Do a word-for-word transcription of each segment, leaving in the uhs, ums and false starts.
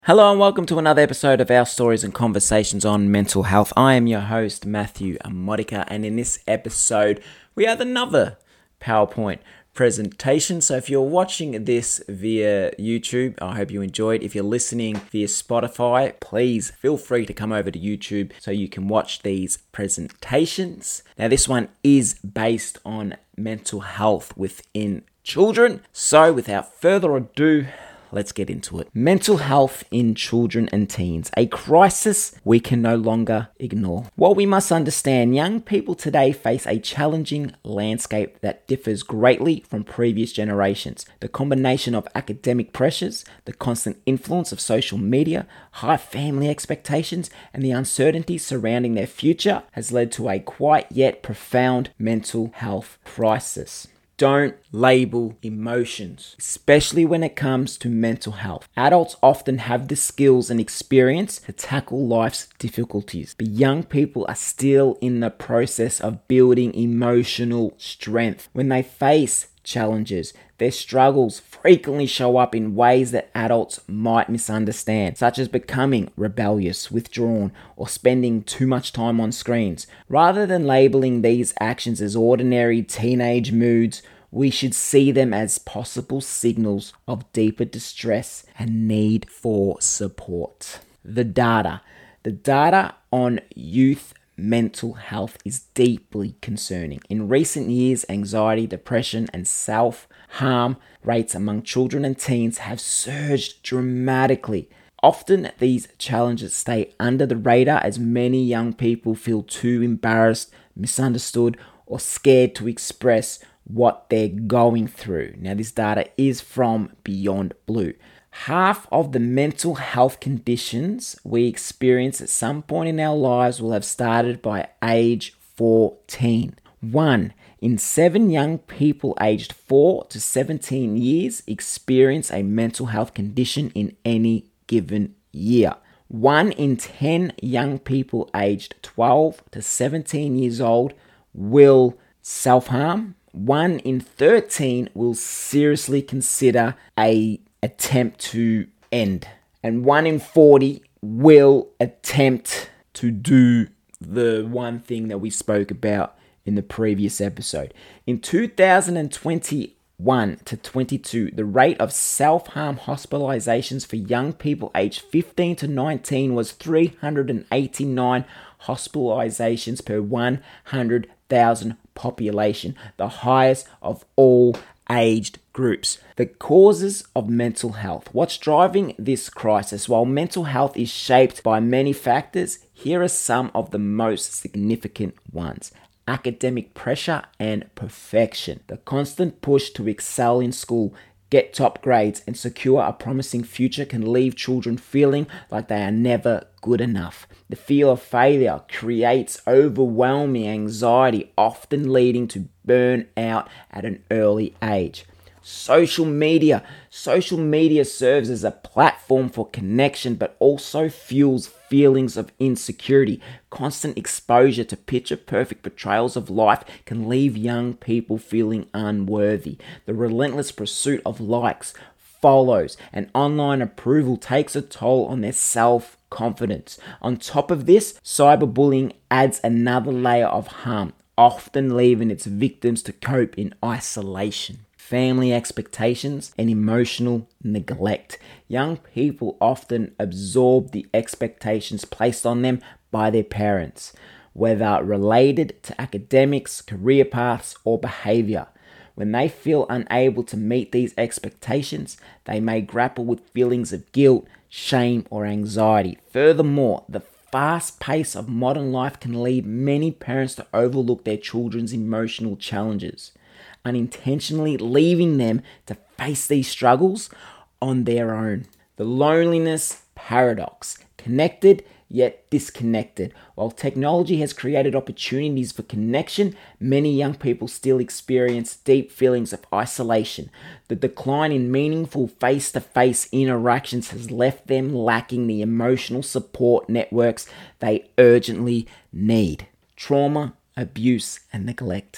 Hello and welcome to another episode of our stories and conversations on mental health. I am your host, Matthew Modica, and in this episode, we have another PowerPoint presentation. So if you're watching this via YouTube, I hope you enjoyed. If you're listening via Spotify, please feel free to come over to YouTube so you can watch these presentations. Now, this one is based on mental health within children. So without further ado, let's get into it. Mental health in children and teens, a crisis we can no longer ignore. While we must understand, young people today face a challenging landscape that differs greatly from previous generations. The combination of academic pressures, the constant influence of social media, high family expectations, and the uncertainty surrounding their future has led to a quiet yet profound mental health crisis. Don't label emotions, especially when it comes to mental health. Adults often have the skills and experience to tackle life's difficulties, but young people are still in the process of building emotional strength. When they face challenges, their struggles frequently show up in ways that adults might misunderstand, such as becoming rebellious, withdrawn, or spending too much time on screens. Rather than labeling these actions as ordinary teenage moods, we should see them as possible signals of deeper distress and need for support. The data. The data on youth mental health is deeply concerning. In recent years, anxiety, depression, and self-harm rates among children and teens have surged dramatically. Often, these challenges stay under the radar as many young people feel too embarrassed, misunderstood, or scared to express what they're going through. Now, this data is from Beyond Blue. Half of the mental health conditions we experience at some point in our lives will have started by age fourteen. One in seven young people aged four to seventeen years experience a mental health condition in any given year. One in ten young people aged twelve to seventeen years old will self-harm. One in thirteen will seriously consider a attempt to end. And one in forty will attempt to do the one thing that we spoke about in the previous episode. In two thousand twenty-one to twenty-two, the rate of self-harm hospitalizations for young people aged fifteen to nineteen was three hundred eighty-nine hospitalizations per one hundred thousand population, the highest of all aged groups. The causes of mental health. What's driving this crisis? While mental health is shaped by many factors, here are some of the most significant ones. Academic pressure and perfection. The constant push to excel in school, get top grades, and secure a promising future can leave children feeling like they are never good enough. The fear of failure creates overwhelming anxiety, often leading to burnout at an early age. Social media. Social media serves as a platform for connection, but also fuels feelings of insecurity. Constant exposure to picture-perfect portrayals of life can leave young people feeling unworthy. The relentless pursuit of likes, follows, and online approval takes a toll on their self-confidence. On top of this, cyberbullying adds another layer of harm, often leaving its victims to cope in isolation. Family expectations and emotional neglect. Young people often absorb the expectations placed on them by their parents, whether related to academics, career paths, or behavior. When they feel unable to meet these expectations, they may grapple with feelings of guilt, shame, or anxiety. Furthermore, the fast pace of modern life can lead many parents to overlook their children's emotional challenges, unintentionally leaving them to face these struggles on their own. The loneliness paradox. Connected yet disconnected. While technology has created opportunities for connection, many young people still experience deep feelings of isolation. The decline in meaningful face-to-face interactions has left them lacking the emotional support networks they urgently need. Trauma, abuse, and neglect.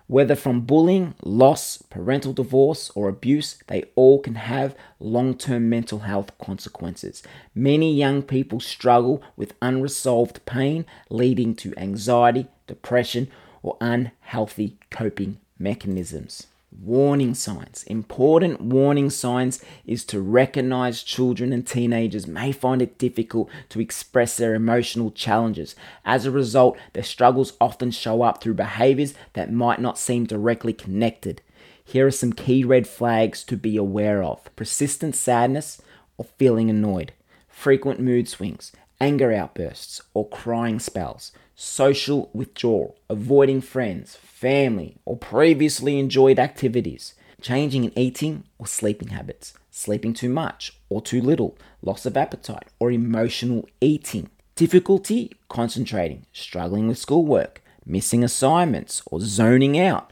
Whether from bullying, loss, parental divorce, or abuse, they all can have long-term mental health consequences. Many young people struggle with unresolved pain, leading to anxiety, depression, or unhealthy coping mechanisms. Warning signs. Important warning signs is to recognize children and teenagers may find it difficult to express their emotional challenges. As a result, their struggles often show up through behaviors that might not seem directly connected. Here are some key red flags to be aware of. Persistent sadness or feeling annoyed. Frequent mood swings, anger outbursts, or crying spells. Social withdrawal, avoiding friends, family, or previously enjoyed activities. Changing in eating or sleeping habits. Sleeping too much or too little. Loss of appetite or emotional eating. Difficulty concentrating, struggling with schoolwork, missing assignments, or zoning out.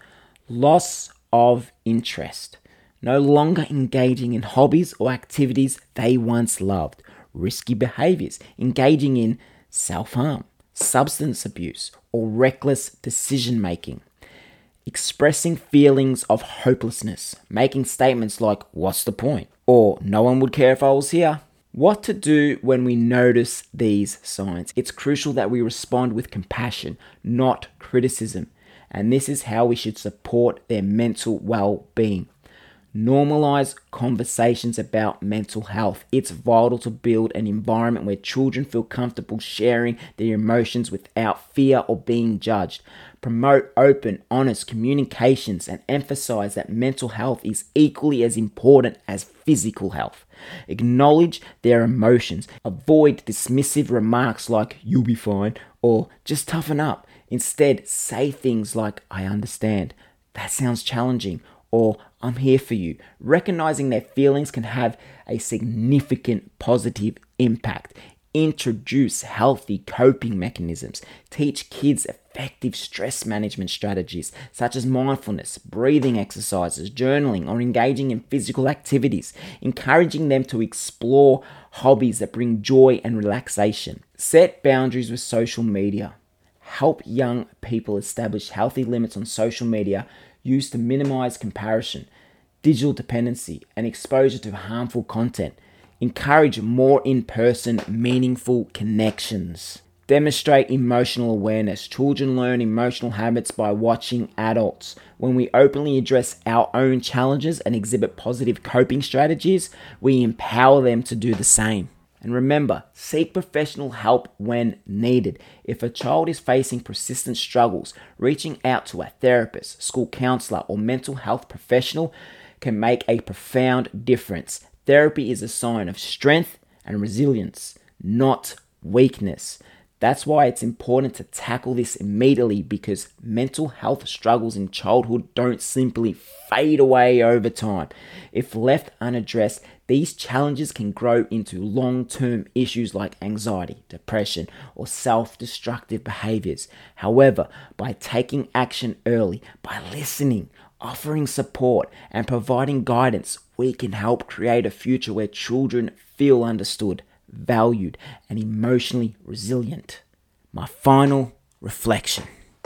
Loss of interest. No longer engaging in hobbies or activities they once loved. Risky behaviors, engaging in self-harm, substance abuse, or reckless decision making. Expressing feelings of hopelessness, making statements like, "What's the point?" or "No one would care if I was here." What to do when we notice these signs? It's crucial that we respond with compassion, not criticism. And this is how we should support their mental well-being. Normalize conversations about mental health. It's vital to build an environment where children feel comfortable sharing their emotions without fear or being judged. Promote open, honest communications and emphasize that mental health is equally as important as physical health. Acknowledge their emotions. Avoid dismissive remarks like "you'll be fine" or "just toughen up." Instead, say things like "I understand," "that sounds challenging," or "I'm here for you." Recognizing their feelings can have a significant positive impact. Introduce healthy coping mechanisms. Teach kids effective stress management strategies such as mindfulness, breathing exercises, journaling, or engaging in physical activities. Encouraging them to explore hobbies that bring joy and relaxation. Set boundaries with social media. Help young people establish healthy limits on social media used to minimize comparison, digital dependency, and exposure to harmful content. Encourage more in-person, meaningful connections. Demonstrate emotional awareness. Children learn emotional habits by watching adults. When we openly address our own challenges and exhibit positive coping strategies, we empower them to do the same. And remember, seek professional help when needed. If a child is facing persistent struggles, reaching out to a therapist, school counselor, or mental health professional can make a profound difference. Therapy is a sign of strength and resilience, not weakness. That's why it's important to tackle this immediately, because mental health struggles in childhood don't simply fade away over time. If left unaddressed, these challenges can grow into long-term issues like anxiety, depression, or self-destructive behaviors. However, by taking action early, by listening, offering support, and providing guidance, we can help create a future where children feel understood, valued, and emotionally resilient. My final reflection.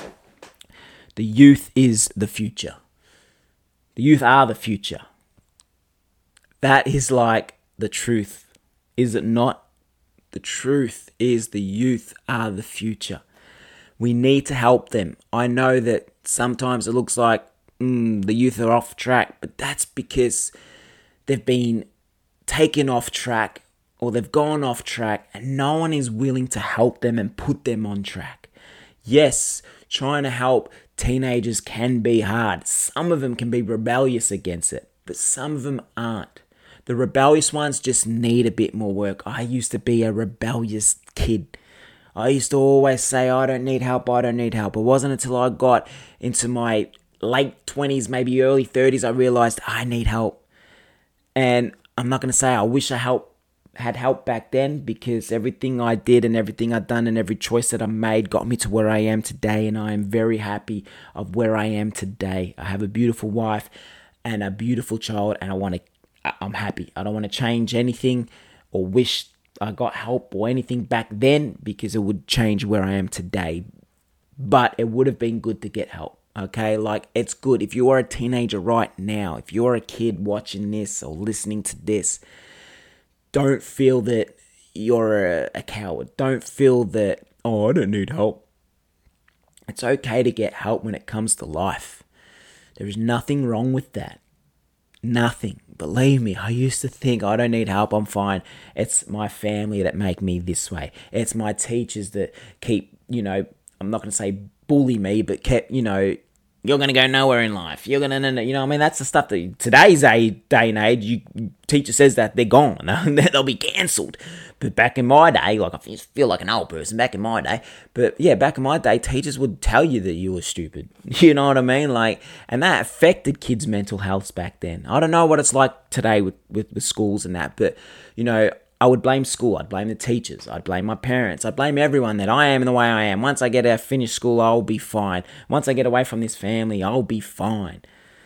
The youth is the future. The youth are the future. That is like the truth, is it not? The truth is the youth are the future. We need to help them. I know that sometimes it looks like mm, the youth are off track, but that's because they've been taken off track, or they've gone off track, and no one is willing to help them and put them on track. Yes, trying to help teenagers can be hard. Some of them can be rebellious against it, but some of them aren't. The rebellious ones just need a bit more work. I used to be a rebellious kid. I used to always say, I don't need help, I don't need help. It wasn't until I got into my late twenties, maybe early thirties, I realized I need help. And I'm not going to say I wish I help had help back then, because everything I did and everything I've done and every choice that I made got me to where I am today, and I am very happy of where I am today. I have a beautiful wife and a beautiful child, and I want to I'm happy. I don't want to change anything or wish I got help or anything back then, because it would change where I am today. But it would have been good to get help. Okay, like it's good. If you are a teenager right now, if you're a kid watching this or listening to this, don't feel that you're a, a coward. Don't feel that, oh, I don't need help. It's okay to get help when it comes to life. There is nothing wrong with that. Nothing. Believe me, I used to think I don't need help, I'm fine. It's my family that make me this way. It's my teachers that keep, you know, I'm not going to say bully me, but kept, you know, you're going to go nowhere in life. You're going to, you know, I mean, that's the stuff that today's day and age, you teacher says that they're gone. They'll be cancelled. But back in my day, like I feel like an old person back in my day. But yeah, back in my day, teachers would tell you that you were stupid. You know what I mean? Like, and that affected kids' mental health back then. I don't know what it's like today with, with, with schools and that, but, you know, I would blame school. I'd blame the teachers. I'd blame my parents. I'd blame everyone that I am the way I am. Once I get out, finish school, I'll be fine. Once I get away from this family, I'll be fine.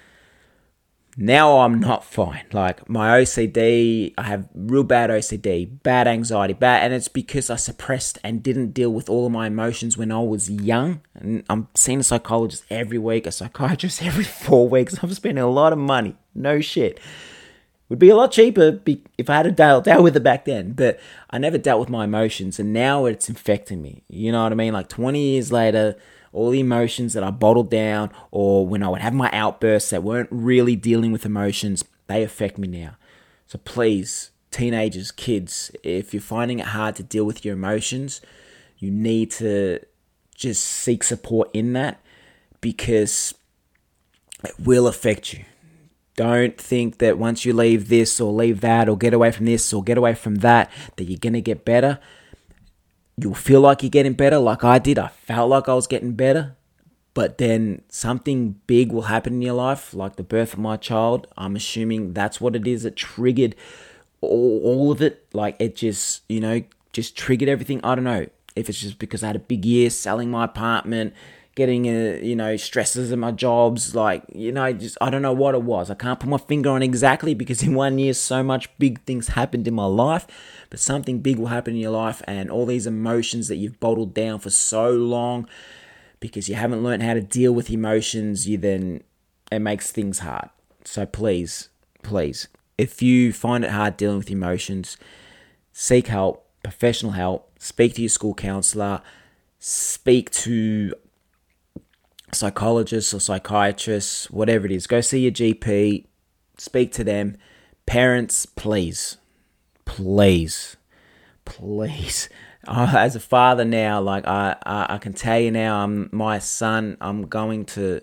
Now I'm not fine. Like my O C D, I have real bad O C D, bad anxiety, bad, and it's because I suppressed and didn't deal with all of my emotions when I was young. And I'm seeing a psychologist every week, a psychiatrist every four weeks. I'm spending a lot of money. No shit. Would be a lot cheaper if I had to deal, deal with it back then. But I never dealt with my emotions, and now it's infecting me. You know what I mean? Like twenty years later, all the emotions that I bottled down, or when I would have my outbursts that weren't really dealing with emotions, they affect me now. So please, teenagers, kids, if you're finding it hard to deal with your emotions, you need to just seek support in that, because it will affect you. Don't think that once you leave this or leave that or get away from this or get away from that, that you're going to get better. You'll feel like you're getting better like I did. I felt like I was getting better. But then something big will happen in your life, like the birth of my child. I'm assuming that's what it is that triggered all, all of it. Like it just, you know, just triggered everything. I don't know if it's just because I had a big year selling my apartment, getting, a, you know, stresses at my jobs, like, you know, just, I don't know what it was. I can't put my finger on exactly because in one year, so much big things happened in my life, but something big will happen in your life, and all these emotions that you've bottled down for so long because you haven't learned how to deal with emotions, you then, it makes things hard. So please, please, if you find it hard dealing with emotions, seek help, professional help, speak to your school counselor, speak to psychologists or psychiatrists, whatever it is. Go see your G P, speak to them. Parents, please, please, please. Uh, as a father now, like I, I, I can tell you now, I'm my son. I'm going to.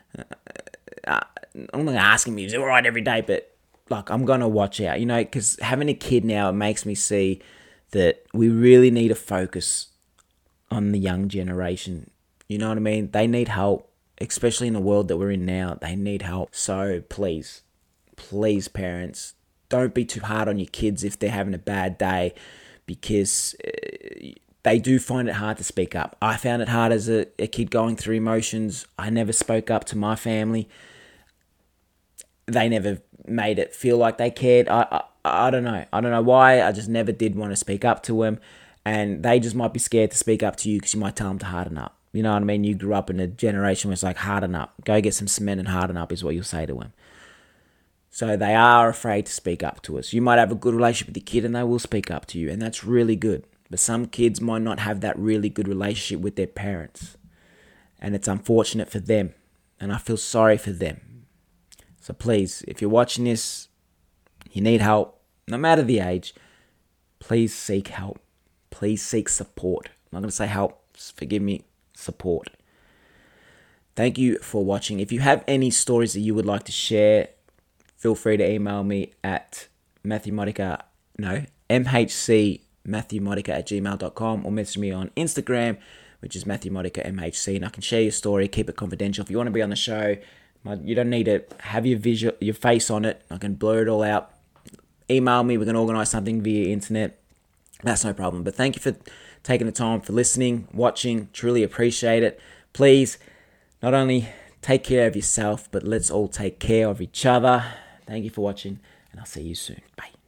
Uh, I'm not asking him, is it all right every day, but like I'm gonna watch out, you know, because having a kid now, it makes me see that we really need to focus on the young generation. You know what I mean? They need help, especially in the world that we're in now. They need help. So please, please, parents, don't be too hard on your kids if they're having a bad day, because uh, they do find it hard to speak up. I found it hard as a, a kid going through emotions. I never spoke up to my family. They never made it feel like they cared. I, I, I don't know. I don't know why. I just never did want to speak up to them. And they just might be scared to speak up to you because you might tell them to harden up. You know what I mean? You grew up in a generation where it's like, harden up. Go get some cement and harden up is what you'll say to them. So they are afraid to speak up to us. You might have a good relationship with your kid and they will speak up to you. And that's really good. But some kids might not have that really good relationship with their parents. And it's unfortunate for them. And I feel sorry for them. So please, if you're watching this, you need help, no matter the age, please seek help. Please seek support. I'm not going to say help. Forgive me. Support. Thank you for watching. If you have any stories that you would like to share, feel free to email me at Matthew Modica, no, M H C Matthew Modica at gmail dot com, or message me on Instagram, which is Matthew Modica M H C, and I can share your story, keep it confidential. If you want to be on the show, you don't need to have your visual, your face on it. I can blur it all out. Email me. We can organize something via internet. That's no problem. But thank you for taking the time, for listening, watching. Truly appreciate it. Please, not only take care of yourself, but let's all take care of each other. Thank you for watching, and I'll see you soon. Bye.